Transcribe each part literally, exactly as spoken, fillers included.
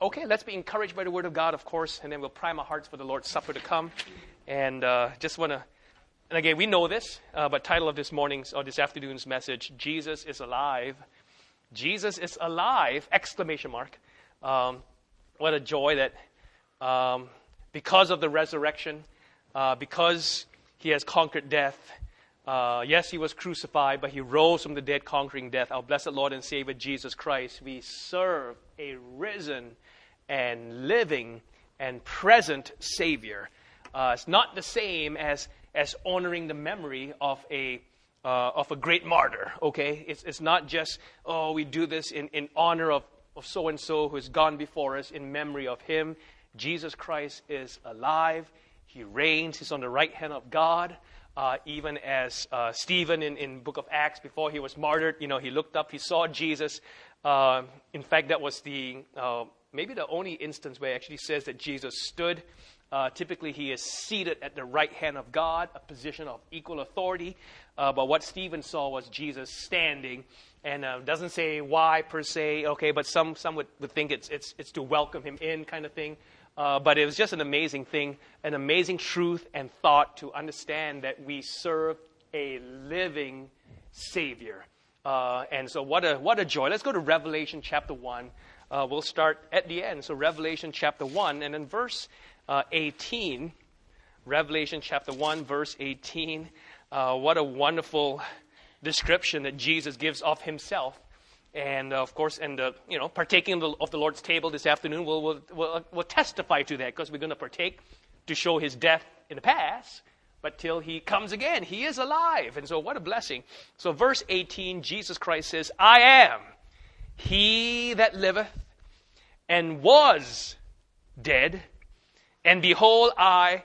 Okay, let's be encouraged by the Word of God, of course, and then we'll prime our hearts for the Lord's Supper to come. And uh, just want to, and again, we know this, uh, but title of this morning's or this afternoon's message, Jesus is alive. Jesus is alive! Exclamation mark. Um, what a joy that um, because of the resurrection, uh, because He has conquered death. Uh, yes, He was crucified, but He rose from the dead, conquering death. Our blessed Lord and Savior, Jesus Christ. We serve a risen and living and present Savior. Uh, it's not the same as as honoring the memory of a uh, of a great martyr. Okay, it's it's not just oh we do this in, in honor of of so and so who has gone before us in memory of him. Jesus Christ is alive. He reigns. He's on the right hand of God. Uh, even as uh, Stephen in in Book of Acts, before he was martyred, you know, he looked up, he saw Jesus. Uh, in fact, that was the uh, maybe the only instance where it actually says that Jesus stood. Uh, typically, he is seated at the right hand of God, a position of equal authority. Uh, but what Stephen saw was Jesus standing, and uh, doesn't say why per se. Okay, but some some would, would think it's it's it's to welcome him in, kind of thing. Uh, but it was just an amazing thing, an amazing truth and thought to understand that we serve a living Savior. Uh, and so what a what a joy. Let's go to Revelation chapter one. Uh, we'll start at the end. So Revelation chapter one, and in verse uh, eighteen, Revelation chapter one, verse eighteen. Uh, what a wonderful description that Jesus gives of himself. And uh, of course, and uh, you know, partaking of the, of the Lord's table this afternoon, we'll, we'll, we'll, we'll testify to that, because we're going to partake to show his death in the past, but till he comes again, he is alive. And so what a blessing. So verse eighteen, Jesus Christ says, I am he that liveth and was dead, and behold, I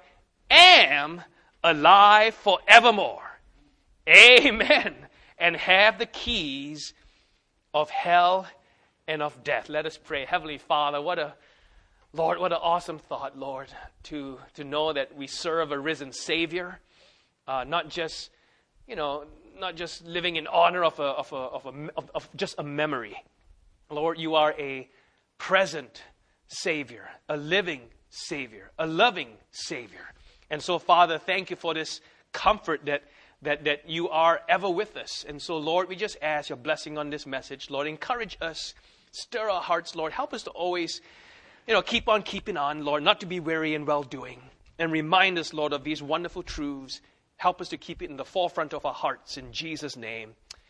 am alive forevermore. Amen. And have the keys of hell and of death. Let us pray. Heavenly Father, what a Lord, what an awesome thought, Lord, to to know that we serve a risen Savior, uh, not just you know, not just living in honor of a of a of a of, of just a memory. Lord, you are a present Savior, a living Savior, a loving Savior, and so Father, thank you for this comfort that. That, that you are ever with us. And so, Lord, we just ask your blessing on this message. Lord, encourage us, stir our hearts, Lord. Help us to always, you know, keep on keeping on, Lord, not to be weary in well-doing. And remind us, Lord, of these wonderful truths. Help us to keep it in the forefront of our hearts. In Jesus' name,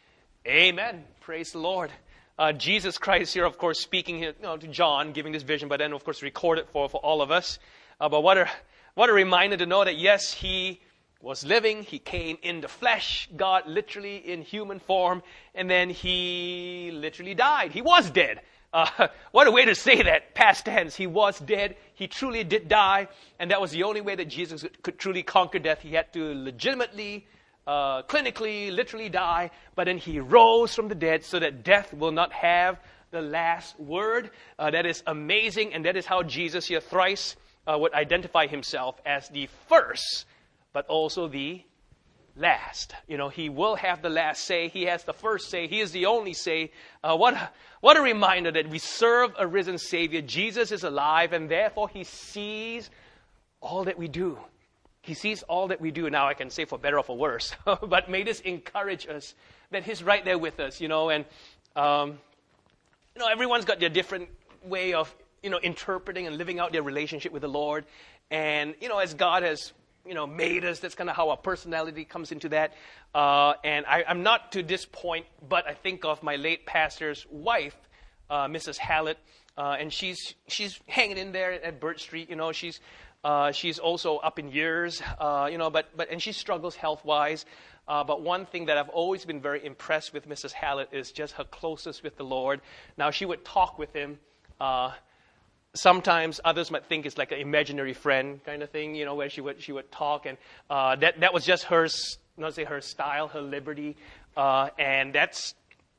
amen. Praise the Lord. Uh, Jesus Christ here, of course, speaking you know, to John, giving this vision, but then, of course, recorded for, for all of us. Uh, but what a, what a reminder to know that, yes, he was living, he came in the flesh, God literally in human form, and then he literally died. He was dead. Uh, what a way to say that, past tense. He was dead. He truly did die, and that was the only way that Jesus could truly conquer death. He had to legitimately, uh, clinically, literally die, but then he rose from the dead so that death will not have the last word. Uh, that is amazing, and that is how Jesus here thrice uh, would identify himself as the first, but also the last. You know, he will have the last say. He has the first say. He is the only say. Uh, what, a, what a reminder that we serve a risen Savior. Jesus is alive, and therefore he sees all that we do. He sees all that we do. Now I can say for better or for worse, but may this encourage us that he's right there with us, you know, and, um, you know, everyone's got their different way of, you know, interpreting and living out their relationship with the Lord. And, you know, as God has you know, made us. That's kind of how our personality comes into that. Uh, and I, I'm not to this point, but I think of my late pastor's wife, uh, Missus Hallett, uh, and she's she's hanging in there at Birch Street. You know, she's uh, she's also up in years. Uh, you know, but but and she struggles health wise. Uh, but one thing that I've always been very impressed with Missus Hallett is just her closeness with the Lord. Now she would talk with him. Uh, Sometimes others might think it's like an imaginary friend kind of thing, you know, where she would she would talk, and uh, that that was just her, not say her style, her liberty, uh, and that's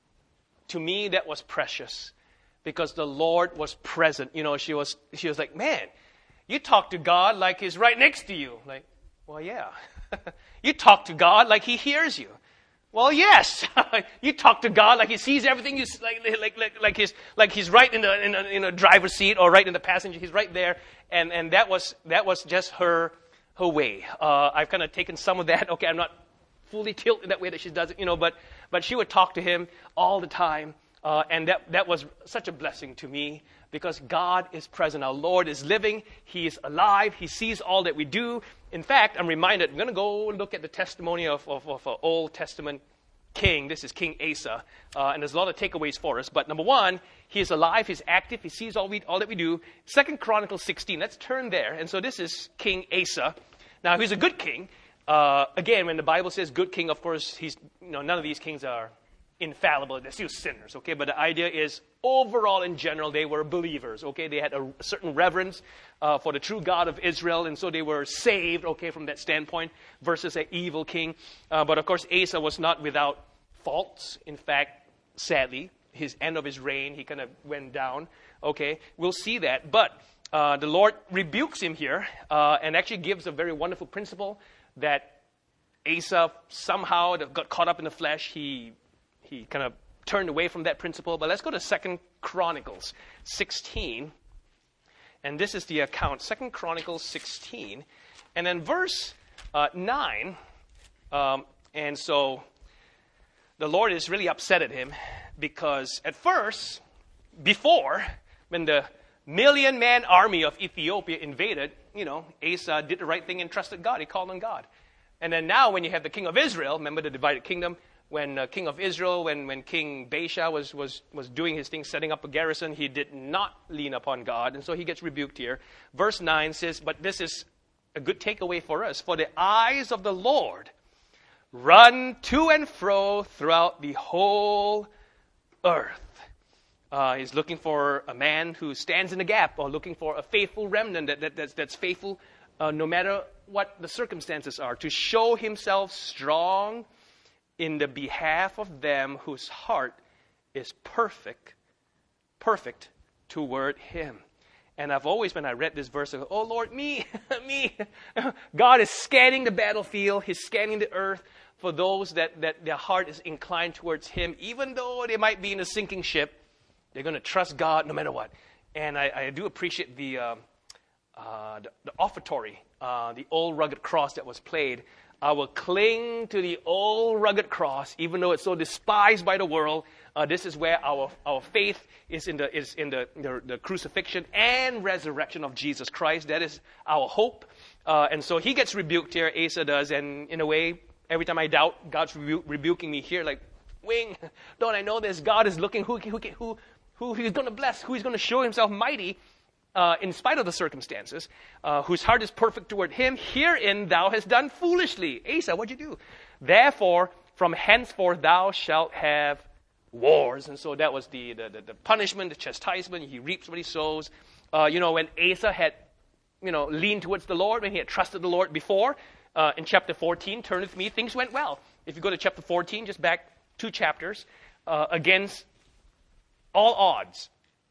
to me that was precious, because the Lord was present. You know, she was she was like, man, you talk to God like He's right next to you. Like, well, yeah, you talk to God like He hears you. Well, yes. You talk to God like He sees everything. You like, like, like, like he's like He's right in the in a, in a driver's seat or right in the passenger. He's right there, and and that was that was just her her way. Uh, I've kind of taken some of that. Okay, I'm not fully tilted that way that she does it, you know, but but she would talk to Him all the time, uh, and that that was such a blessing to me because God is present. Our Lord is living. He is alive. He sees all that we do. In fact, I'm reminded, I'm going to go look at the testimony of, of, of an Old Testament king. This is King Asa, uh, and there's a lot of takeaways for us. But number one, he is alive, he's active, he sees all we all that we do. Second Chronicles sixteen, let's turn there. And so this is King Asa. Now, he's a good king. Uh, again, when the Bible says good king, of course, he's you know none of these kings are infallible. They're still sinners, okay? But the idea is, overall, in general, they were believers, okay? They had a certain reverence uh, for the true God of Israel, and so they were saved, okay, from that standpoint, versus an evil king. Uh, but, of course, Asa was not without faults. In fact, sadly, his end of his reign, he kind of went down, okay? We'll see that. But uh, the Lord rebukes him here uh, and actually gives a very wonderful principle that Asa somehow got caught up in the flesh. He He kind of turned away from that principle. But let's go to Second Chronicles sixteen. And this is the account. Second Chronicles sixteen. And then verse uh, nine. Um, and so the Lord is really upset at him because at first, before, when the million-man army of Ethiopia invaded, you know, Asa did the right thing and trusted God. He called on God. And then now when you have the king of Israel, remember the divided kingdom, when uh, king of Israel, when, when King Baasha was, was, was doing his thing, setting up a garrison, he did not lean upon God. And so he gets rebuked here. Verse nine says, but this is a good takeaway for us. For the eyes of the Lord run to and fro throughout the whole earth. Uh, he's looking for a man who stands in the gap, or looking for a faithful remnant that, that, that's, that's faithful uh, no matter what the circumstances are, to show himself strong in the behalf of them whose heart is perfect, perfect toward him. And I've always, when I read this verse, I go, oh Lord, me, me. God is scanning the battlefield. He's scanning the earth for those that, that their heart is inclined towards him. Even though they might be in a sinking ship, they're going to trust God no matter what. And I, I do appreciate the, uh, uh, the, the offertory, uh, the old rugged cross that was played. I will cling to the old rugged cross, even though it's so despised by the world. Uh, this is where our our faith is in the is in the, the the crucifixion and resurrection of Jesus Christ. That is our hope. Uh, and so he gets rebuked here. Asa does, and in a way, every time I doubt, God's rebu- rebuking me here. Like, wing, don't I know this? God is looking who who who who He's going to bless, who He's going to show Himself mighty. Uh, in spite of the circumstances, uh, whose heart is perfect toward him, herein thou hast done foolishly. Asa, what'd you do? Therefore, from henceforth thou shalt have wars. And so that was the, the, the, the punishment, the chastisement. He reaps what he sows. Uh, you know, when Asa had, you know, leaned towards the Lord, when he had trusted the Lord before, uh, in chapter fourteen, turn with me, things went well. If you go to chapter fourteen, just back two chapters, uh, against all odds,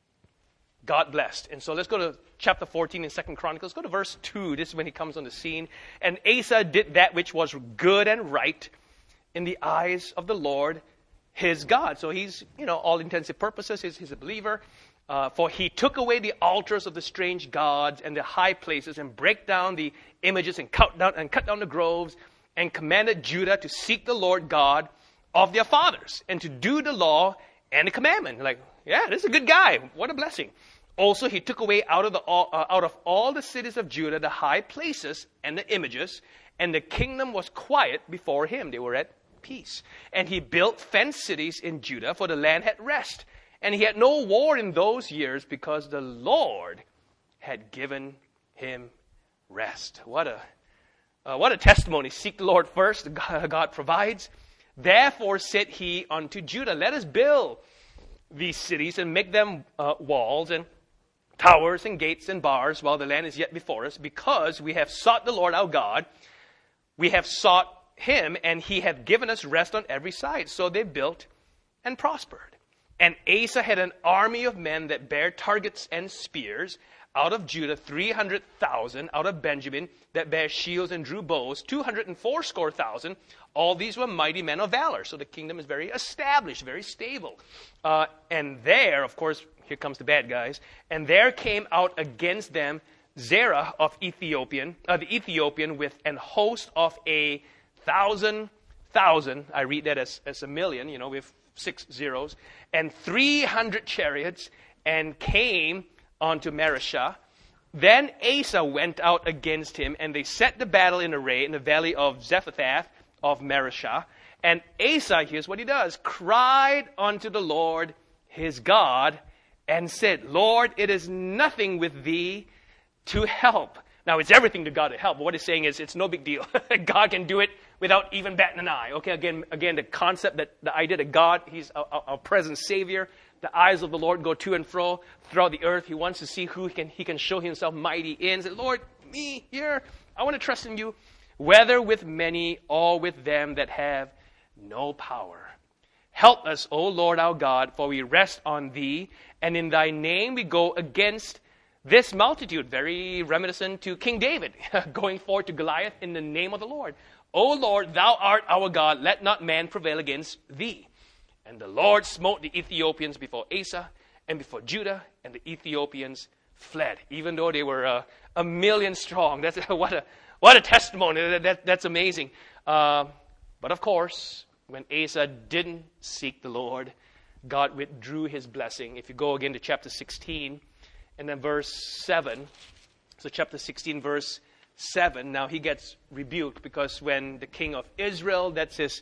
God blessed. And so let's go to chapter fourteen in Second Chronicles. Go to verse two. This is when he comes on the scene. And Asa did that which was good and right in the eyes of the Lord his God. So he's, you know, all intensive purposes, he's, he's a believer. Uh, for he took away the altars of the strange gods and the high places, and break down the images, and cut down and cut down the groves, and commanded Judah to seek the Lord God of their fathers, and to do the law and the commandment. Like, yeah, this is a good guy. What a blessing. Also, he took away out of the uh, out of all the cities of Judah the high places and the images, and the kingdom was quiet before him. They were at peace. And he built fenced cities in Judah, for the land had rest. And he had no war in those years, because the Lord had given him rest. What a uh, what a testimony. Seek the Lord first. God, God provides. Therefore said he unto Judah, let us build these cities and make them uh, walls and towers and gates and bars, while the land is yet before us, because we have sought the Lord our God. We have sought him, and he hath given us rest on every side. So they built and prospered. And Asa had an army of men that bare targets and spears, out of Judah three hundred thousand, out of Benjamin that bare shields and drew bows, two hundred and fourscore thousand. All these were mighty men of valor. So the kingdom is very established, very stable. Uh, and there, of course, here comes the bad guys. And there came out against them Zerah of Ethiopian, uh, the Ethiopian, with an host of a thousand thousand. I read that as, as a million, you know, with six zeros, and three hundred chariots, and came unto Mareshah. Then Asa went out against him, and they set the battle in array in the valley of Zephathath of Mareshah. And Asa, here's what he does, cried unto the Lord his God, and said, Lord, it is nothing with thee to help. Now, it's everything to God to help. But what he's saying is, it's no big deal. God can do it without even batting an eye. Okay, again, again, the concept, that the idea that God, he's a, a, a present Savior. The eyes of the Lord go to and fro throughout the earth. He wants to see who he can, he can show himself mighty in. Say, Lord, me here, I want to trust in you, whether with many or with them that have no power. Help us, O Lord our God, for we rest on thee, and in thy name we go against this multitude. Very reminiscent to King David, going forth to Goliath in the name of the Lord. O Lord, thou art our God, let not man prevail against thee. And the Lord smote the Ethiopians before Asa and before Judah, and the Ethiopians fled, even though they were uh, a million strong. That's what a what a testimony. That, that, that's amazing. Uh, but of course, when Asa didn't seek the Lord, God withdrew his blessing. If you go again to chapter sixteen, and then verse seven, so chapter sixteen, verse seven, now he gets rebuked because when the king of Israel, that's his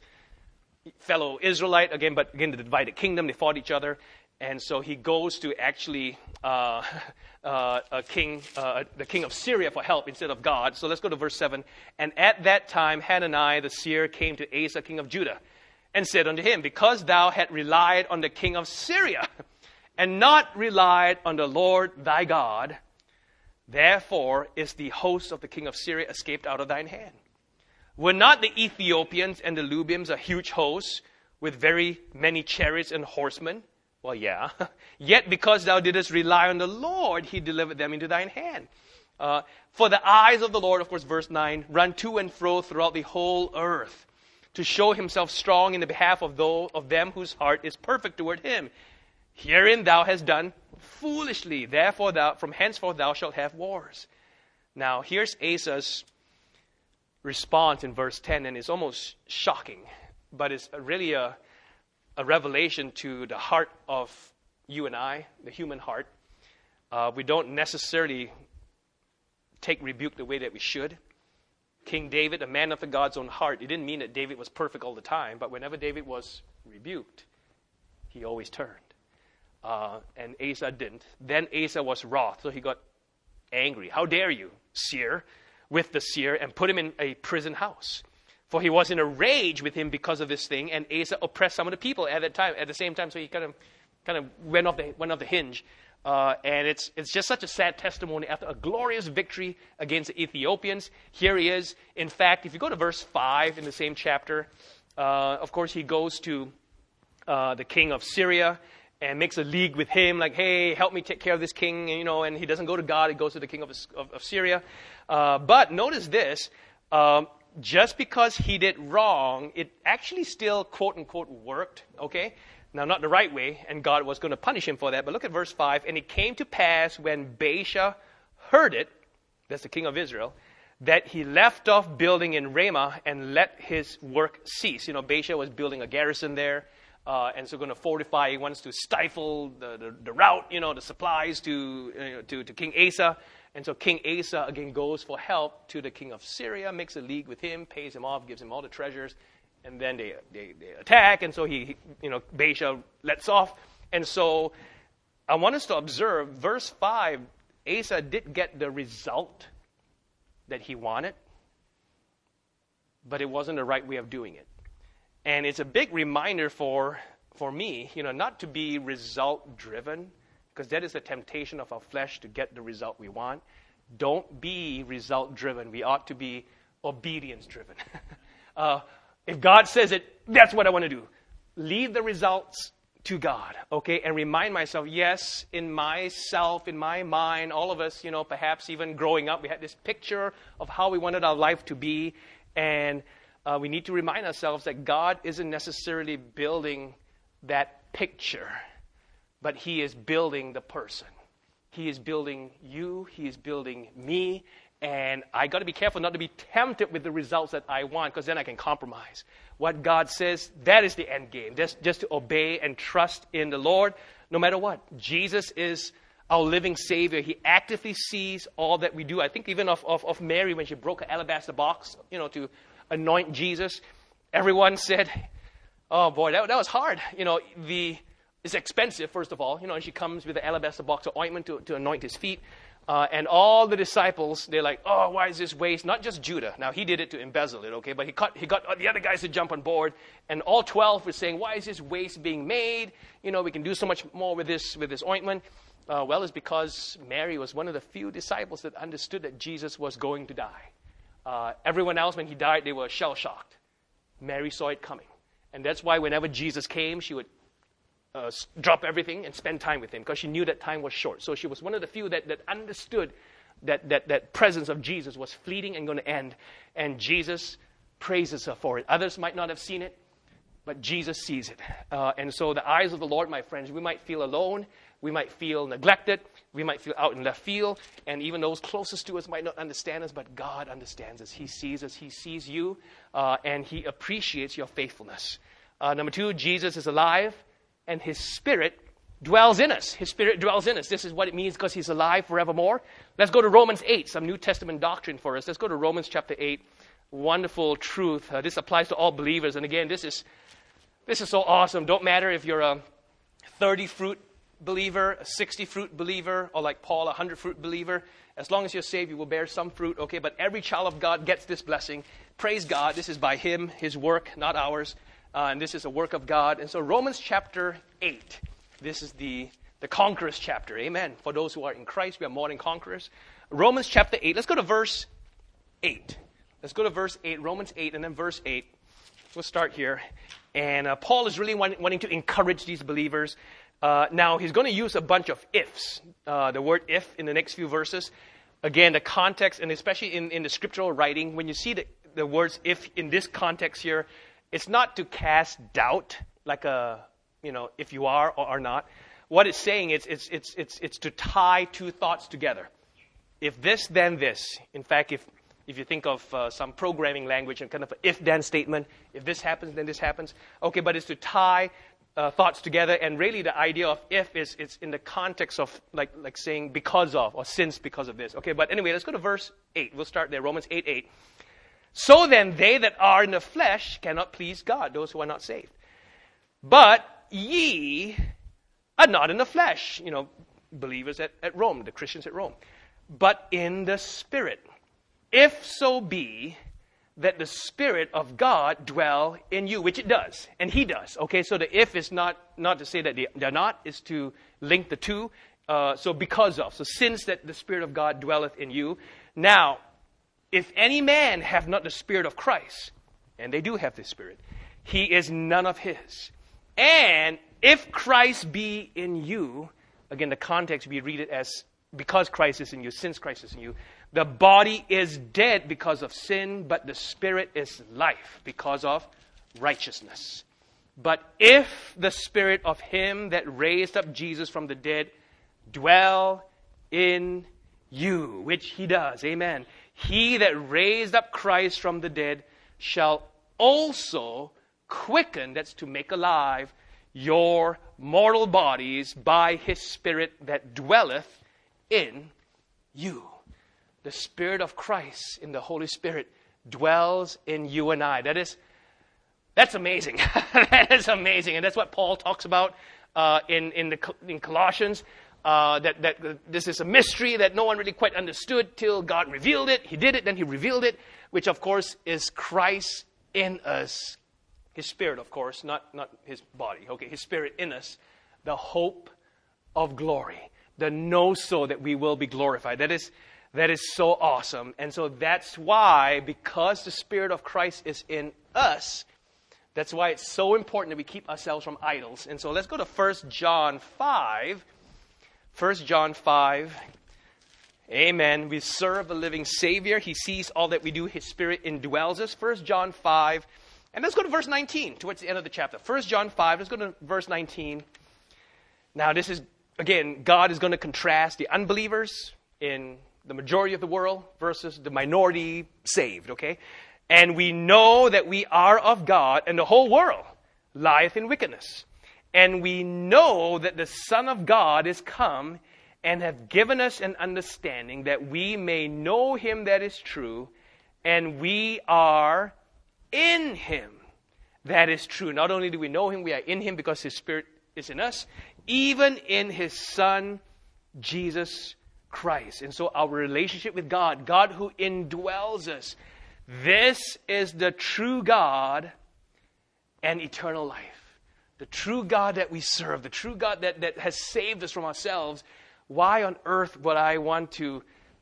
fellow Israelite, again, but again, the divided kingdom, they fought each other. And so he goes to actually uh, uh, a king, uh, the king of Syria for help instead of God. So let's go to verse seven. And at that time, Hananiah the seer came to Asa, king of Judah, and said unto him, because thou hast relied on the king of Syria, and not relied on the Lord thy God, therefore is the host of the king of Syria escaped out of thine hand. Were not the Ethiopians and the Lubims a huge host with very many chariots and horsemen? Well, yeah. Yet because thou didst rely on the Lord, he delivered them into thine hand. Uh, for the eyes of the Lord, of course, verse nine, run to and fro throughout the whole earth, to show himself strong in the behalf of, those, of them whose heart is perfect toward him. Herein thou hast done foolishly. Therefore, thou, from henceforth thou shalt have wars. Now, here's Asa's response in verse ten, and it's almost shocking, but it's really a, a revelation to the heart of you and I, the human heart. Uh, we don't necessarily take rebuke the way that we should. King David, a man after God's own heart, it didn't mean that David was perfect all the time, but whenever David was rebuked, he always turned. Uh, and Asa didn't. Then Asa was wroth, so he got angry. How dare you, seer, with the seer, and put him in a prison house? For he was in a rage with him because of this thing, and Asa oppressed some of the people at that time. At the same time, so he kind of, kind of went off the went off the hinge. Uh, and it's it's just such a sad testimony after a glorious victory against the Ethiopians. Here he is. In fact, if you go to verse five in the same chapter, uh, of course he goes to uh, the king of Syria and makes a league with him, like, hey, help me take care of this king, and, you know, and he doesn't go to God, he goes to the king of, of, of Syria. Uh, but notice this, um, just because he did wrong, it actually still, quote unquote, worked, okay? Now, not the right way, and God was going to punish him for that, but look at verse five. And it came to pass when Baasha heard it, that's the king of Israel, that he left off building in Ramah and let his work cease. You know, Baasha was building a garrison there. Uh, and so going to fortify, he wants to stifle the, the, the route, you know, the supplies to, you know, to, to King Asa. And so King Asa, again, goes for help to the king of Syria, makes a league with him, pays him off, gives him all the treasures. And then they, they, they attack, and so he, he, you know, Baasha lets off. And so I want us to observe, verse five, Asa did get the result that he wanted, but it wasn't the right way of doing it. And it's a big reminder for, for me, you know, not to be result-driven, because that is the temptation of our flesh to get the result we want. Don't be result-driven. We ought to be obedience-driven. uh, if God says it, that's what I want to do. Leave the results to God, okay, and remind myself, yes, in myself, in my mind, all of us, you know, perhaps even growing up, we had this picture of how we wanted our life to be, and uh, we need to remind ourselves that God isn't necessarily building that picture, but He is building the person. He is building you, He is building me, and I got to be careful not to be tempted with the results that I want, because then I can compromise. What God says, that is the end game. Just, just to obey and trust in the Lord, no matter what. Jesus is our living Savior. He actively sees all that we do. I think even of, of, of Mary, when she broke an alabaster box, you know, to anoint Jesus, everyone said, oh boy, that, that was hard. You know, the it's expensive, first of all. You know, and she comes with an alabaster box of ointment to, to anoint His feet. Uh, and all the disciples, they're like, oh, why is this waste? Not just Judah. Now, he did it to embezzle it, okay? But he got, he got the other guys to jump on board. And all twelve were saying, why is this waste being made? You know, we can do so much more with this, with this ointment. Uh, well, it's because Mary was one of the few disciples that understood that Jesus was going to die. Uh, everyone else, when He died, they were shell-shocked. Mary saw it coming. And that's why whenever Jesus came, she would Uh, drop everything and spend time with Him, because she knew that time was short. So she was one of the few that, that understood that, that, that presence of Jesus was fleeting and going to end. And Jesus praises her for it. Others might not have seen it, but Jesus sees it. Uh, and so the eyes of the Lord, my friends, we might feel alone. We might feel neglected. We might feel out in left field. And even those closest to us might not understand us, but God understands us. He sees us. He sees you. Uh, and He appreciates your faithfulness. Uh, number two, Jesus is alive. And His Spirit dwells in us. His Spirit dwells in us. This is what it means, because He's alive forevermore. Let's go to Romans eight, some New Testament doctrine for us. Let's go to Romans chapter eight. Wonderful truth. Uh, this applies to all believers. And again, this is this is so awesome. Don't matter if you're a thirty-fruit believer, a sixty-fruit believer, or like Paul, a hundred-fruit believer. As long as you're saved, you will bear some fruit, okay? But every child of God gets this blessing. Praise God. This is by Him, His work, not ours. Uh, and this is a work of God. And so Romans chapter eight, this is the, the conquerors chapter. Amen. For those who are in Christ, we are more than conquerors. Romans chapter eight. Let's go to verse eight. Let's go to verse eight, Romans eight, and then verse eight. We'll start here. And uh, Paul is really want, wanting to encourage these believers. Uh, now, he's going to use a bunch of ifs. Uh, the word if in the next few verses. Again, the context, and especially in, in the scriptural writing, when you see the, the words if in this context here, it's not to cast doubt, like a, you know, if you are or are not. What it's saying is it's, it's, it's, it's to tie two thoughts together. If this, then this. In fact, if, if you think of uh, some programming language and kind of an if-then statement, if this happens, then this happens. Okay, but it's to tie uh, thoughts together. And really the idea of if is it's in the context of like, like saying because of or since because of this. Okay, but anyway, let's go to verse eight. We'll start there, Romans eight eight. So then they that are in the flesh cannot please God, those who are not saved. But ye are not in the flesh, you know, believers at, at Rome, the Christians at Rome, but in the Spirit. If so be that the Spirit of God dwell in you, which it does, and He does. Okay, so the if is not, not to say that they, they're not, is to link the two. Uh, so because of, so since that the Spirit of God dwelleth in you. Now, if any man have not the Spirit of Christ, and they do have this Spirit, he is none of His. And if Christ be in you, again, the context we read it as because Christ is in you, since Christ is in you, the body is dead because of sin, but the Spirit is life because of righteousness. But if the Spirit of Him that raised up Jesus from the dead dwell in you, which He does, amen, He that raised up Christ from the dead shall also quicken, that's to make alive, your mortal bodies by His Spirit that dwelleth in you. The Spirit of Christ in the Holy Spirit dwells in you and I. That is, that's amazing. That is amazing. And that's what Paul talks about uh, in, in, the, in Colossians. Uh, that, that this is a mystery that no one really quite understood till God revealed it. He did it, then He revealed it, which of course is Christ in us. His Spirit, of course, not, not His body. Okay, His Spirit in us. The hope of glory. The know-so that we will be glorified. That is, that is so awesome. And so that's why, because the Spirit of Christ is in us, That's why it's so important that we keep ourselves from idols. And so let's go to First John five. First John five. Amen. We serve the living Savior. He sees all that we do. His Spirit indwells us. First John five. And let's go to verse nineteen, towards the end of the chapter. First John five, let's go to verse nineteen. Now this is, again, God is going to contrast the unbelievers in the majority of the world versus the minority saved, okay? And we know that we are of God, and the whole world lieth in wickedness. And we know that the Son of God is come and have given us an understanding that we may know him that is true, and we are in him that is true. Not only do we know him, we are in him because his Spirit is in us, even in his Son, Jesus Christ. And so our relationship with God, God who indwells us, this is the true God and eternal life. The true God that we serve, the true God that, that has saved us from ourselves. Why on earth would I want to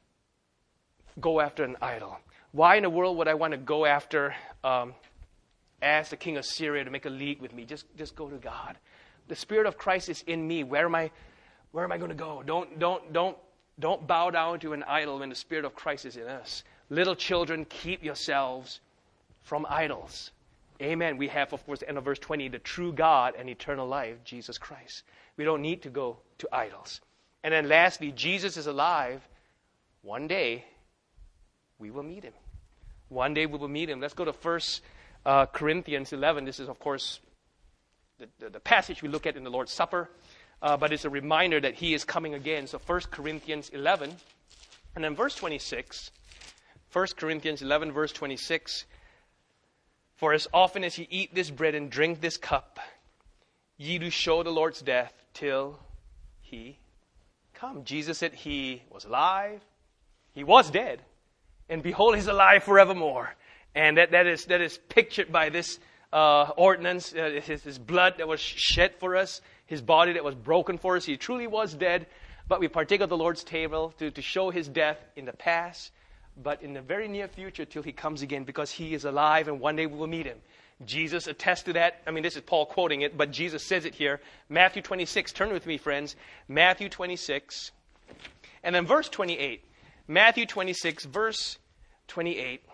go after an idol? Why in the world would I want to go after, um, ask the king of Syria to make a league with me? Just, just go to God. The Spirit of Christ is in me. Where am I, where am I going to go? Don't, don't, don't, don't bow down to an idol when the Spirit of Christ is in us. Little children, keep yourselves from idols. Amen. We have, of course, the end of verse twenty, the true God and eternal life, Jesus Christ. We don't need to go to idols. And then lastly, Jesus is alive. One day, we will meet him. One day we will meet him. Let's go to First uh, Corinthians eleven. This is, of course, the, the, the passage we look at in the Lord's Supper. Uh, but it's a reminder that he is coming again. So First Corinthians eleven. And then verse twenty-six. First Corinthians eleven, verse twenty-six. For as often as ye eat this bread and drink this cup, ye do show the Lord's death till he come. Jesus said he was alive. He was dead. And behold, he's alive forevermore. And that, that, is, that is pictured by this uh, ordinance, uh, his, his blood that was shed for us, his body that was broken for us. He truly was dead. But we partake of the Lord's table to, to show his death in the past, but in the very near future till he comes again, because he is alive and one day we will meet him. Jesus attests to that. I mean, this is Paul quoting it, but Jesus says it here. Matthew twenty-six. Turn with me, friends. Matthew twenty-six. And then verse twenty-eight. Matthew twenty-six, verse twenty-eight.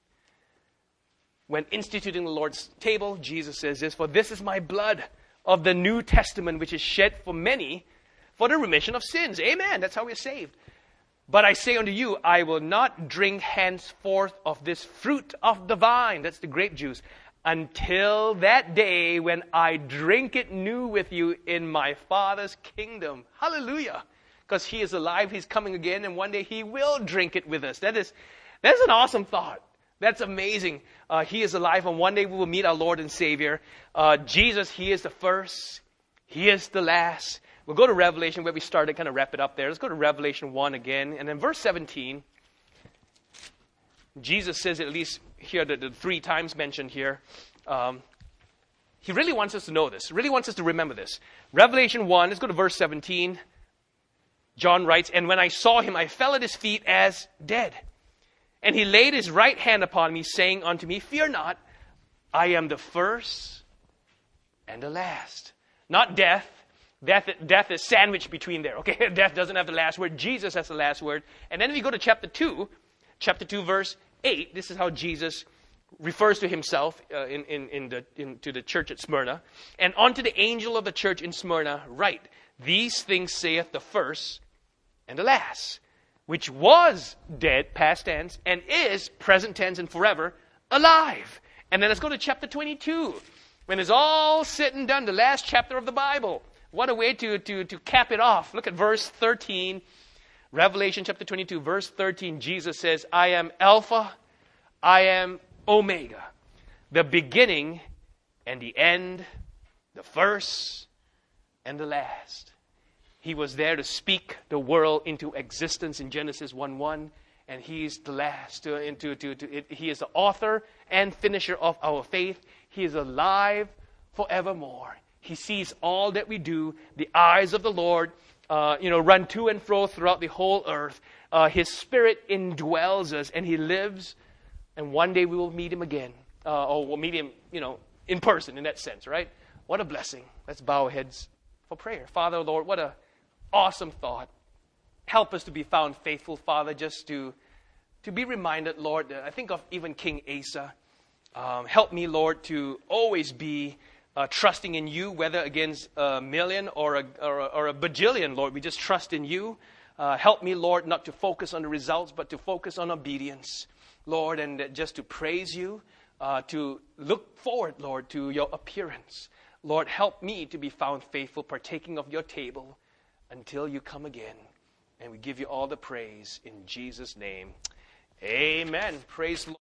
When instituting the Lord's table, Jesus says this, for this is my blood of the New Testament, which is shed for many for the remission of sins. Amen. That's how we're saved. But I say unto you, I will not drink henceforth of this fruit of the vine, that's the grape juice, until that day when I drink it new with you in my Father's kingdom. Hallelujah. Because he is alive, he's coming again, and one day he will drink it with us. That is, that's an awesome thought. That's amazing. Uh, he is alive, and one day we will meet our Lord and Savior. Uh, Jesus, he is the first. He is the last. We'll go to Revelation where we started, kind of wrap it up there. Let's go to Revelation one again. And then verse seventeen, Jesus says, at least here, the, the three times mentioned here, um, he really wants us to know this, really wants us to remember this. Revelation one, let's go to verse seventeen. John writes, and when I saw him, I fell at his feet as dead. And he laid his right hand upon me, saying unto me, fear not, I am the first and the last. Not death. Death, death is sandwiched between there, okay? Death doesn't have the last word. Jesus has the last word. And then if you go to chapter two, chapter two, verse eight, this is how Jesus refers to himself uh, in, in, in the, in, to the church at Smyrna. And unto the angel of the church in Smyrna write, these things saith the first and the last, which was dead, past tense, and is, present tense and forever, alive. And then let's go to chapter twenty-two. When it's all said and done, the last chapter of the Bible. What a way to, to, to cap it off. Look at verse thirteen. Revelation chapter twenty-two, verse thirteen. Jesus says, I am Alpha, I am Omega, the beginning and the end, the first and the last. He was there to speak the world into existence in Genesis one one. And he's the last. To, into, to, to, it, he is the author and finisher of our faith. He is alive forevermore. He sees all that we do. The eyes of the Lord, uh, you know, run to and fro throughout the whole earth. Uh, his Spirit indwells us, and he lives. And one day we will meet him again, uh, or we'll meet him, you know, in person in that sense, right? What a blessing. Let's bow our heads for prayer. Father, Lord, what a awesome thought. Help us to be found faithful, Father, just to, to be reminded, Lord, that I think of even King Asa. Um, help me, Lord, to always be uh, trusting in you, whether against a million or a, or a, or a bajillion, Lord. We just trust in you. Uh, help me, Lord, not to focus on the results, but to focus on obedience, Lord, and just to praise you, uh, to look forward, Lord, to your appearance. Lord, help me to be found faithful, partaking of your table until you come again. And we give you all the praise in Jesus' name. Amen. Praise the Lord.